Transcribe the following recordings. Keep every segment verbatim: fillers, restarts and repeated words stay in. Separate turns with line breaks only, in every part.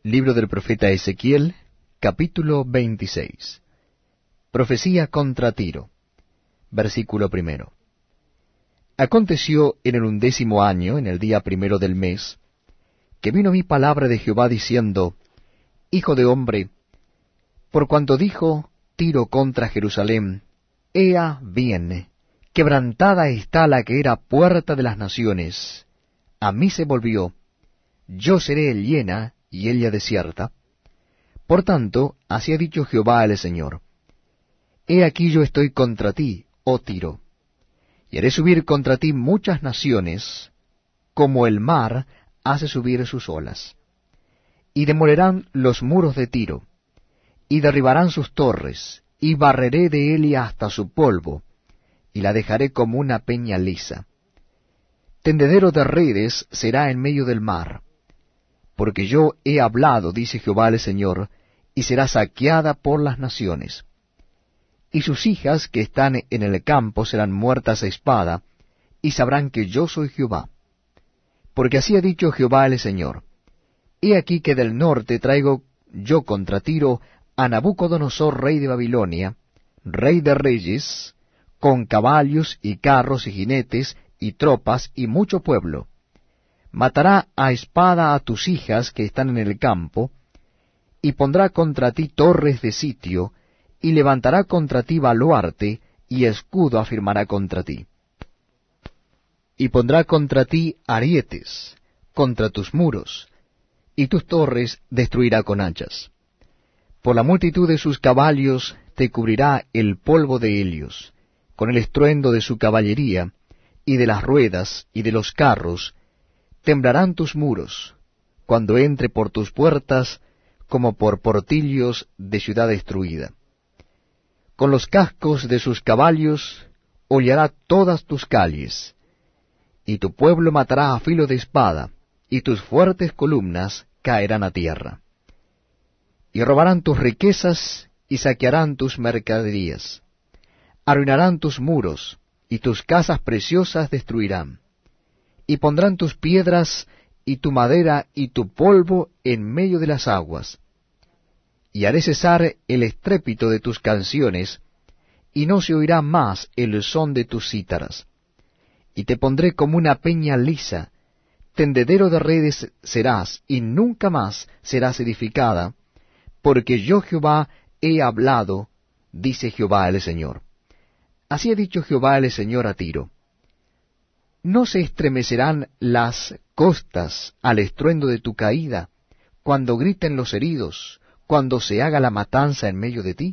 Libro del profeta Ezequiel, capítulo veintiséis. Profecía contra Tiro. Versículo primero. Aconteció en el undécimo año, en el día primero del mes, que vino mi palabra de Jehová diciendo: Hijo de hombre, por cuanto dijo Tiro contra Jerusalén, Ea bien, quebrantada está la que era puerta de las naciones, a mí se volvió, yo seré llena y ella desierta. Por tanto, así ha dicho Jehová el Señor: He aquí yo estoy contra ti, oh Tiro, y haré subir contra ti muchas naciones, como el mar hace subir sus olas. Y demolerán los muros de Tiro, y derribarán sus torres, y barreré de ella hasta su polvo, y la dejaré como una peña lisa. Tendedero de redes será en medio del mar, porque yo he hablado, dice Jehová el Señor, y será saqueada por las naciones. Y sus hijas que están en el campo serán muertas a espada, y sabrán que yo soy Jehová. Porque así ha dicho Jehová el Señor: He aquí que del norte traigo yo contra Tiro a Nabucodonosor rey de Babilonia, rey de reyes, con caballos y carros y jinetes y tropas y mucho pueblo. Matará a espada a tus hijas que están en el campo, y pondrá contra ti torres de sitio, y levantará contra ti baluarte, y escudo afirmará contra ti. Y pondrá contra ti arietes, contra tus muros, y tus torres destruirá con hachas. Por la multitud de sus caballos te cubrirá el polvo de ellos, con el estruendo de su caballería, y de las ruedas, y de los carros, temblarán tus muros, cuando entre por tus puertas, como por portillos de ciudad destruida. Con los cascos de sus caballos hollará todas tus calles, y tu pueblo matará a filo de espada, y tus fuertes columnas caerán a tierra. Y robarán tus riquezas, y saquearán tus mercaderías. Arruinarán tus muros, y tus casas preciosas destruirán. Y pondrán tus piedras, y tu madera, y tu polvo en medio de las aguas. Y haré cesar el estrépito de tus canciones, y no se oirá más el son de tus cítaras. Y te pondré como una peña lisa, tendedero de redes serás, y nunca más serás edificada, porque yo Jehová he hablado, dice Jehová el Señor. Así ha dicho Jehová el Señor a Tiro: ¿No se estremecerán las costas al estruendo de tu caída, cuando griten los heridos, cuando se haga la matanza en medio de ti?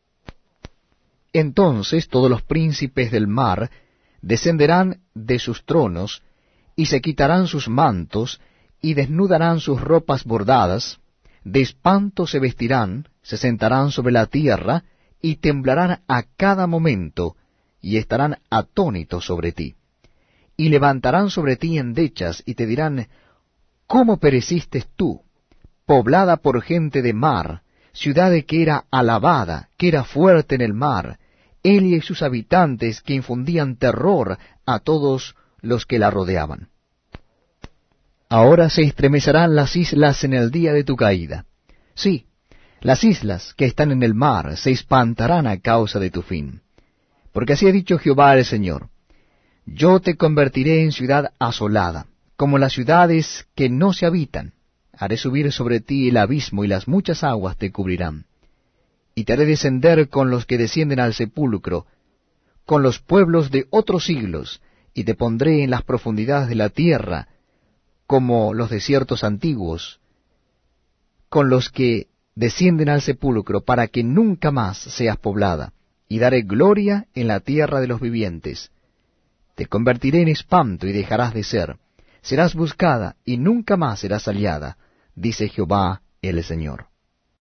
Entonces todos los príncipes del mar descenderán de sus tronos, y se quitarán sus mantos, y desnudarán sus ropas bordadas, de espanto se vestirán, se sentarán sobre la tierra, y temblarán a cada momento, y estarán atónitos sobre ti. Y levantarán sobre ti endechas, y te dirán: ¿Cómo pereciste tú, poblada por gente de mar, ciudad que era alabada, que era fuerte en el mar, ella y sus habitantes, que infundían terror a todos los que la rodeaban? Ahora se estremecerán las islas en el día de tu caída. Sí, las islas que están en el mar se espantarán a causa de tu fin. Porque así ha dicho Jehová el Señor: Yo te convertiré en ciudad asolada, como las ciudades que no se habitan. Haré subir sobre ti el abismo, y las muchas aguas te cubrirán. Y te haré descender con los que descienden al sepulcro, con los pueblos de otros siglos, y te pondré en las profundidades de la tierra, como los desiertos antiguos, con los que descienden al sepulcro, para que nunca más seas poblada, y daré gloria en la tierra de los vivientes. Te convertiré en espanto, y dejarás de ser. Serás buscada, y nunca más serás hallada, dice Jehová el Señor.